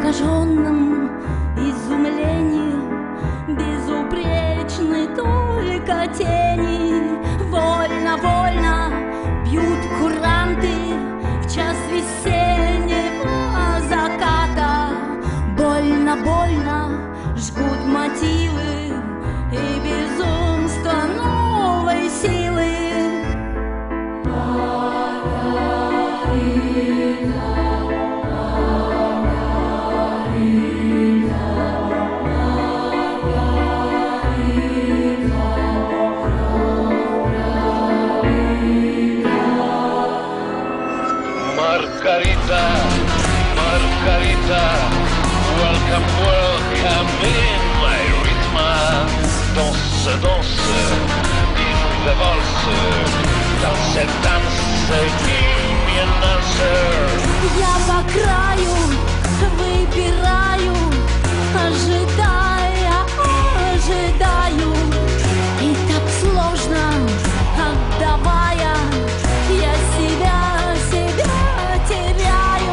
пораженном изумлении безупречны только тени. Вольно, вольно бьют куранты в час весеннего заката. Больно, больно жгут мотивы и безумство новой силы. Margarita, Margarita, welcome, welcome in my rhythm. Danse, danse, dis-nous valse, danse, danse, give me an answer. Я по краю выбираю, ожидая, ожидаю. И так сложно, отдавая, я себя теряю.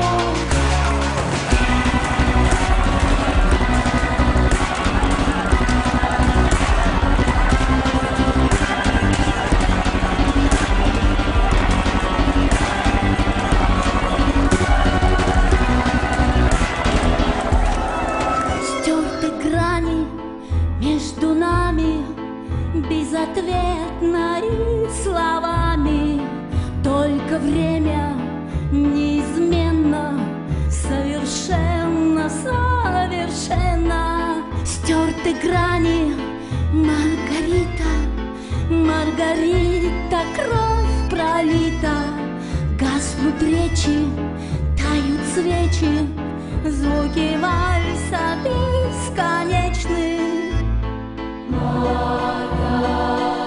Стерты грани между нами, безответно и словами. Только время неизменно, совершенно, совершенно. Стерты грани, Маргарита, Маргарита, кровь пролита. Гаснут речи, тают свечи, звуки вальса бесконечны. Маргарита.